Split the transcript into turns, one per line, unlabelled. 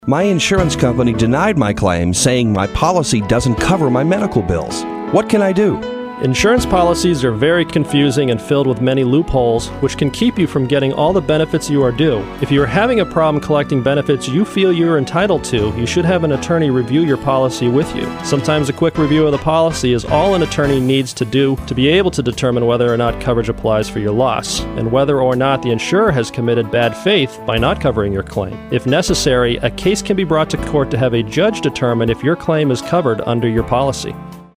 My insurance company denied my claim, saying my policy doesn't cover my medical bills. What can I do?
Insurance policies are very confusing and filled with many loopholes, which can keep you from getting all the benefits you are due. If you are having a problem collecting benefits you feel you are entitled to, you should have an attorney review your policy with you. Sometimes a quick review of the policy is all an attorney needs to do to be able to determine whether or not coverage applies for your loss, and whether or not the insurer has committed bad faith by not covering your claim. If necessary, a case can be brought to court to have a judge determine if your claim is covered under your policy.